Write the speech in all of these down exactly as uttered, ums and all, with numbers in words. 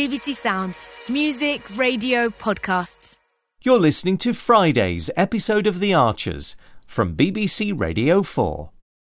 B B C Sounds. Music, radio, podcasts. You're listening to Friday's episode of The Archers from B B C Radio four.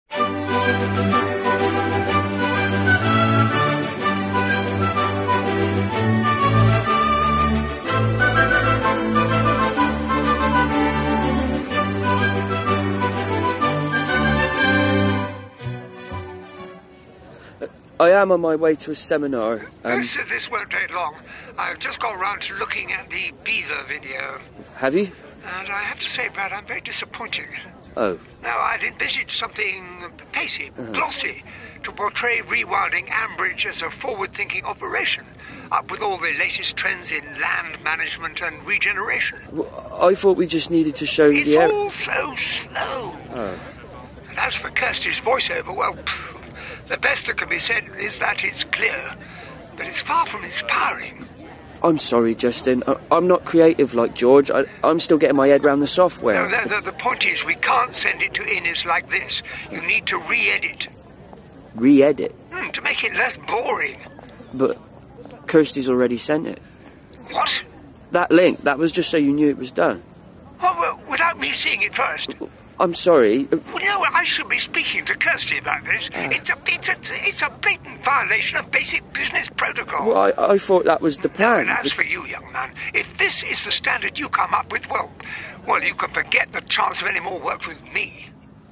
I am on my way to a seminar. Um, this, this won't take long. I've just got round to looking at the Beaver video. Have you? And I have to say, Brad, I'm very disappointed. Oh. Now, I'd envisaged something pacey, uh-huh. glossy, to portray rewilding Ambridge as a forward-thinking operation, up with all the latest trends in land management and regeneration. Well, I thought we just needed to show it's the... It's all so slow. Oh. And as for Kirsty's voiceover, well... Pff, the best that can be said is that it's clear, but it's far from inspiring. I'm sorry, Justin. I- I'm not creative like George. I- I'm still getting my head around the software. No, the, the, the point is, we can't send it to Innes like this. You need to re-edit. Re-edit? Hmm, to make it less boring. But Kirsty's already sent it. What? That link, that was just so you knew it was done. Oh, well, without me seeing it first. I'm sorry. Well, no, I should be speaking to Kirsty about this. Uh, it's a it's a it's a blatant violation of basic business protocol. Well, I, I thought that was the plan. No, and as for you, young man, if this is the standard you come up with, well, well, you can forget the chance of any more work with me.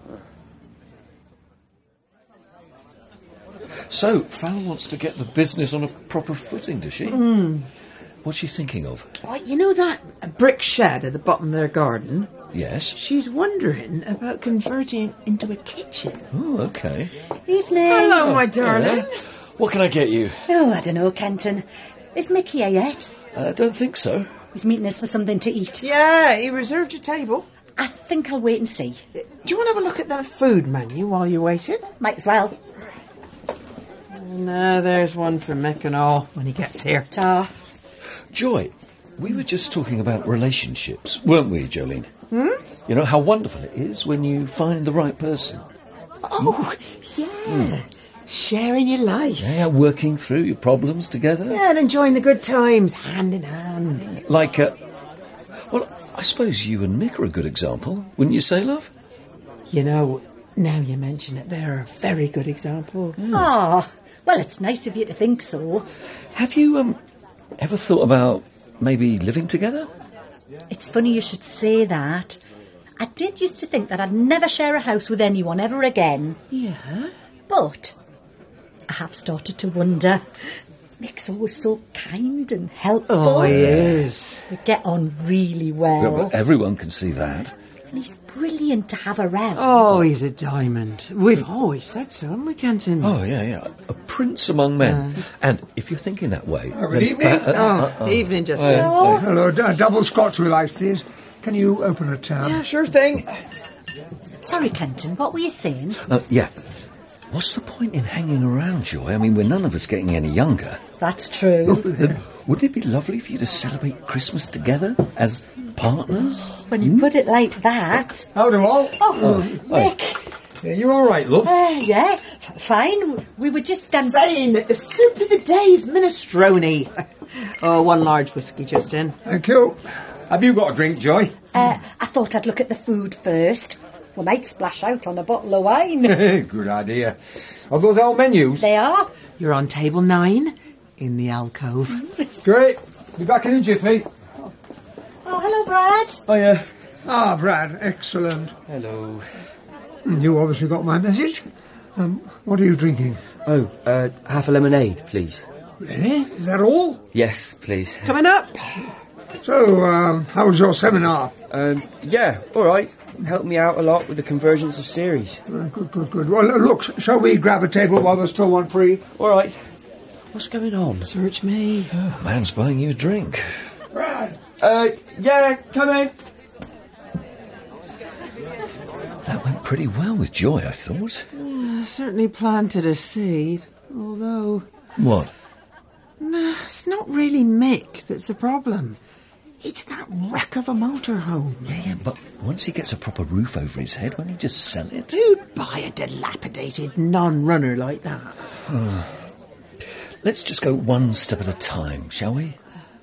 So, Val wants to get the business on a proper footing, does she? Mm. What's she thinking of? Well, you know that brick shed at the bottom of their garden? Yes. She's wondering about converting it into a kitchen. Oh, okay. Evening. Hello, my darling. Hello. What can I get you? Oh, I don't know, Kenton. Is Mickey here yet? I uh, don't think so. He's meeting us for something to eat. Yeah, he reserved a table. I think I'll wait and see. Do you want to have a look at that food menu while you're waiting? Might as well. No, there's one for Mick and all when he gets here. Ta. Joy, we were just talking about relationships, weren't we, Jolene? Hmm? You know how wonderful it is when you find the right person. Oh, yeah. Mm. Sharing your life. Yeah, working through your problems together. Yeah, and enjoying the good times, hand in hand. Like, uh, well, I suppose you and Mick are a good example, wouldn't you say, love? You know, now you mention it, they're a very good example. Ah, oh, well, it's nice of you to think so. Have you, um, ever thought about maybe living together? It's funny you should say that. I did used to think that I'd never share a house with anyone ever again. Yeah? But I have started to wonder. Mick's always so kind and helpful. Oh, he is. We get on really well. Yeah, well, everyone can see that. And he's brilliant to have around. Oh, he's a diamond. We've always said so, haven't we, Kenton? Oh, yeah, yeah. A prince among men. Uh, and if you're thinking that way... Oh, good evening. Uh, uh, uh, oh, uh, evening, Justin. Uh, Hello. Hello. D- double scotch with ice, please. Can you open a tab? Yeah, sure thing. Sorry, Kenton, what were you saying? Uh, yeah. What's the point in hanging around, Joy? I mean, we're none of us getting any younger. That's true. Uh, wouldn't it be lovely for you to celebrate Christmas together as partners? When you hmm? put it like that... How do all? Oh, oh Mick. Yeah, you all right, love? Uh, yeah, f- fine. We were just... Um... saying that the soup of the day is minestrone. Oh, one large whiskey, Justin. Thank you. Have you got a drink, Joy? Uh, I thought I'd look at the food first. We might splash out on a bottle of wine. Good idea. Are those our menus? They are. You're on table nine in the alcove. Great. Be back in a jiffy. Oh, oh hello, Brad. Oh, yeah. Ah, Brad, excellent. Hello. You obviously got my message. Um, what are you drinking? Oh, uh, half a lemonade, please. Really? Is that all? Yes, please. Coming up. So, um, how was your seminar? Um, yeah, all right. Helped me out a lot with the convergence of series. Uh, good, good, good. Well, look, shall we grab a table while there's still one free? All right. What's going on? Search me. Oh, man's buying you a drink. Brad! Uh, yeah, come in. That went pretty well with Joy, I thought. Yeah, certainly planted a seed, although... What? Nah, it's not really Mick that's the problem. It's that wreck of a motorhome. Yeah, yeah, but once he gets a proper roof over his head, won't he just sell it? Who'd buy a dilapidated non-runner like that? Oh. let's just go one step at a time, shall we?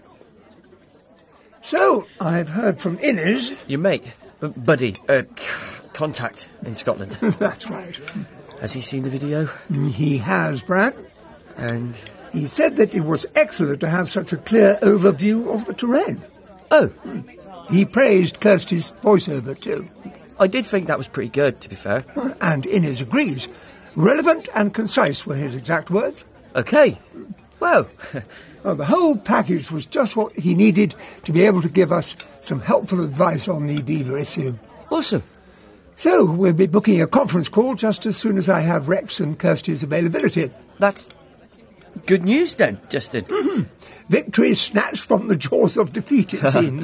So, I've heard from Innes. Your mate, b- buddy, uh, contact in Scotland. That's right. Has he seen the video? He has, Brad. And? He said that it was excellent to have such a clear overview of the terrain. Oh. He praised Kirsty's voiceover too. I did think that was pretty good, to be fair. And Innes agrees. Relevant and concise were his exact words. OK. Well... Well, the whole package was just what he needed to be able to give us some helpful advice on the beaver issue. Awesome. So, we'll be booking a conference call just as soon as I have Rex and Kirsty's availability. That's good news then, Justin. Mm-hmm. Victory snatched from the jaws of defeat, it seems.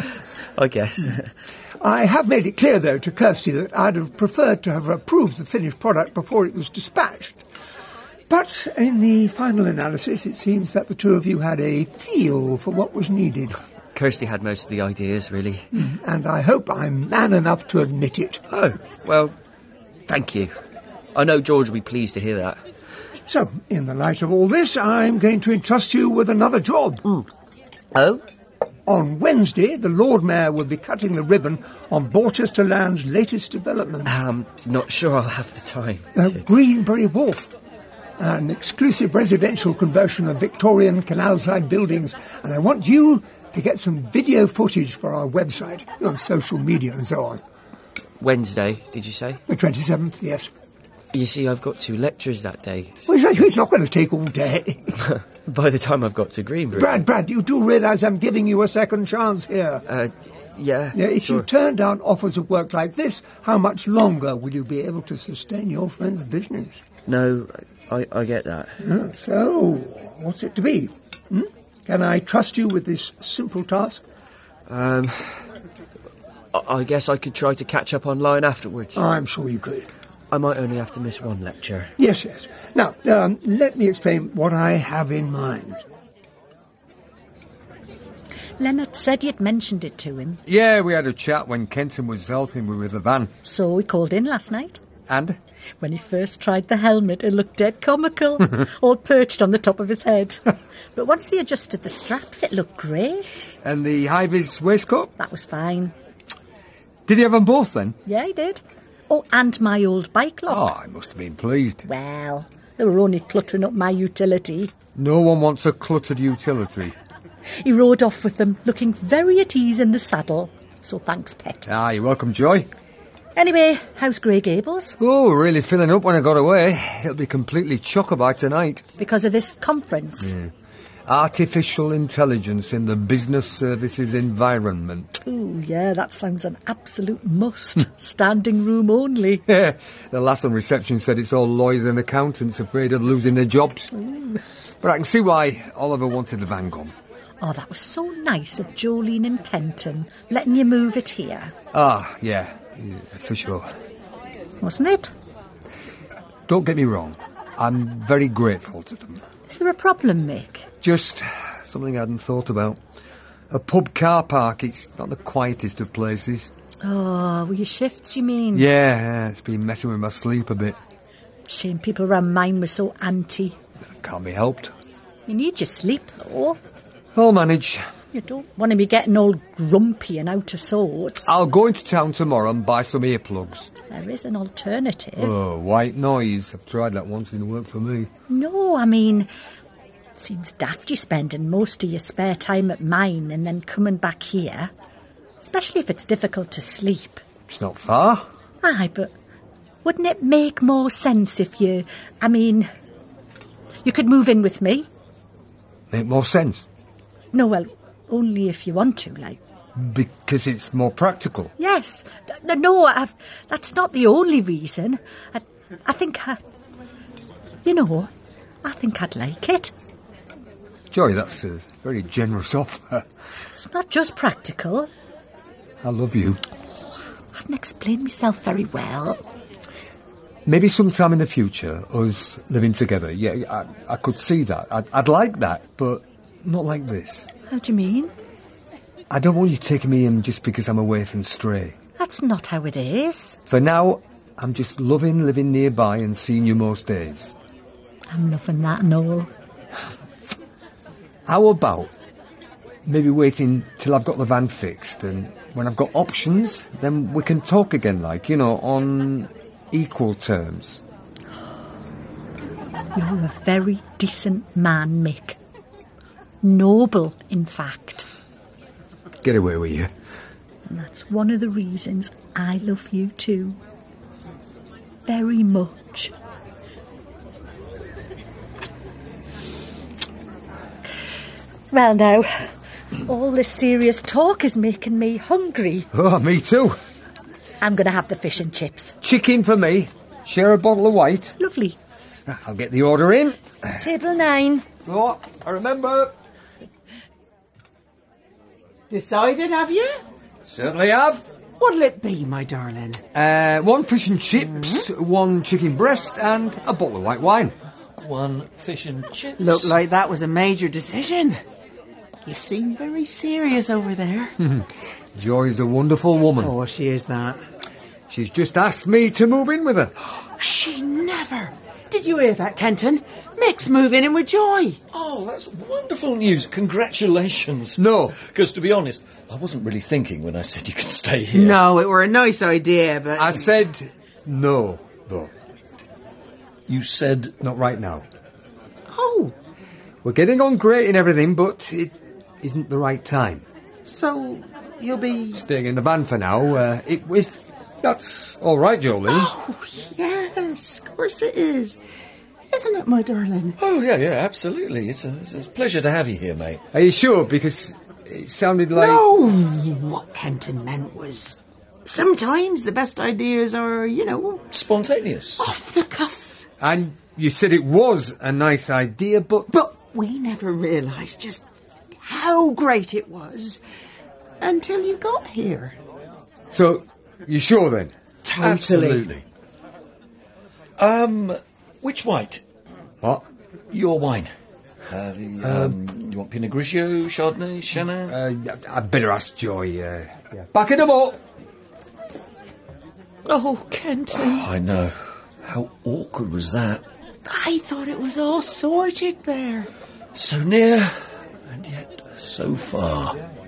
I guess. I have made it clear, though, to Kirsty that I'd have preferred to have approved the finished product before it was dispatched. But in the final analysis, it seems that the two of you had a feel for what was needed. Kirsty had most of the ideas, really. And I hope I'm man enough to admit it. Oh, well, thank you. I know George will be pleased to hear that. So, in the light of all this, I'm going to entrust you with another job. Mm. Oh? On Wednesday, the Lord Mayor will be cutting the ribbon on Borchester Land's latest development. I'm not sure I'll have the time. Uh, to... Greenbury Wharf. An exclusive residential conversion of Victorian canal-side buildings. And I want you to get some video footage for our website, on social media and so on. Wednesday, did you say? The twenty-seventh, yes. You see, I've got two lectures that day. Well, it's not going to take all day. By the time I've got to Greenbury... Brad, Brad, you do realise I'm giving you a second chance here. Uh, yeah, Yeah, if sure. you turn down offers of work like this, how much longer will you be able to sustain your friend's business? No, I, I get that. Yeah, so, what's it to be? Hmm? Can I trust you with this simple task? Um, I, I guess I could try to catch up online afterwards. I'm sure you could. I might only have to miss one lecture. Yes, yes. Now, um, let me explain what I have in mind. Leonard said you'd mentioned it to him. Yeah, we had a chat when Kenton was helping me with the van. So he called in last night. And? When he first tried the helmet, it looked dead comical, all perched on the top of his head. But once he adjusted the straps, it looked great. And the high-vis waistcoat? That was fine. Did he have them both then? Yeah, he did. Oh, and my old bike lock. Oh, I must have been pleased. Well, they were only cluttering up my utility. No one wants a cluttered utility. He rode off with them, looking very at ease in the saddle. So thanks, pet. Ah, you're welcome, Joy. Anyway, how's Grey Gables? Oh, really filling up when I got away. It'll be completely chocker by tonight. Because of this conference? Yeah. Artificial intelligence in the business services environment. Ooh, yeah, that sounds an absolute must. Standing room only. Yeah, the lass on reception said it's all lawyers and accountants afraid of losing their jobs. Ooh. But I can see why Oliver wanted the van gone. Oh, that was so nice of Jolene and Kenton, letting you move it here. Ah, yeah, yeah, for sure. Wasn't it? Don't get me wrong, I'm very grateful to them. Is there a problem, Mick? Just something I hadn't thought about. A pub car park, it's not the quietest of places. Oh, were your shifts, you mean? Yeah, yeah, it's been messing with my sleep a bit. Shame people around mine were so anti. That can't be helped. You need your sleep, though. I'll manage. You don't want to be getting all grumpy and out of sorts. I'll go into town tomorrow and buy some earplugs. There is an alternative. Oh, white noise. I've tried that once and it worked for me. No, I mean, seems daft you spending most of your spare time at mine and then coming back here. Especially if it's difficult to sleep. It's not far. Aye, but wouldn't it make more sense if you... I mean, you could move in with me? Make more sense? No, well, only if you want to, like. Because it's more practical? Yes. No, no I've, that's not the only reason. I, I think I... You know, I think I'd like it. Joy, that's a very generous offer. It's not just practical. I love you. I haven't explained myself very well. Maybe sometime in the future, us living together. Yeah, I, I could see that. I'd, I'd like that, but not like this. How do you mean? I don't want you taking me in just because I'm away from Stray. That's not how it is. For now, I'm just loving living nearby and seeing you most days. I'm loving that and all. How about maybe waiting till I've got the van fixed, and when I've got options, then we can talk again, like, you know, on equal terms. You're a very decent man, Mick. Noble, in fact. Get away with you. And that's one of the reasons I love you too. Very much. Well now, all this serious talk is making me hungry. Oh, me too. I'm going to have the fish and chips. Chicken for me. Share a bottle of white. Lovely. I'll get the order in. Table nine. Oh, I remember. Decided, have you? Certainly have. What'll it be, my darling? Uh, one fish and chips, mm-hmm. one chicken breast, and a bottle of white wine. One fish and chips. Looked like that was a major decision. You seem very serious over there. Joy's a wonderful woman. Oh, she is that. She's just asked me to move in with her. She never. Did you hear that, Kenton? Mick's moving in with Joy. Oh, that's wonderful news. Congratulations. No. Because, to be honest, I wasn't really thinking when I said you could stay here. No, it were a nice idea, but... I said no, though. You said... Not right now. Oh. We're getting on great and everything, but it isn't the right time. So, you'll be... Staying in the van for now, uh, it, if that's all right, Jolie. Oh, yes, of course it is. Isn't it, my darling? Oh, yeah, yeah, absolutely. It's a, it's a pleasure to have you here, mate. Are you sure? Because it sounded like... No, what Kenton meant was... Sometimes the best ideas are, you know... Spontaneous. Off the cuff. And you said it was a nice idea, but... But we never realised just how great it was until you got here. So, you sure then? Totally. Absolutely. Um, which white? What? Your wine. Uh, the, um, um, you want Pinot Grigio, Chardonnay, Chenin? Uh, I'd better ask Joy. Uh, yeah. Back in the boat. Oh, Kenton. Oh, I know. How awkward was that? I thought it was all sorted there. So near, and yet so far.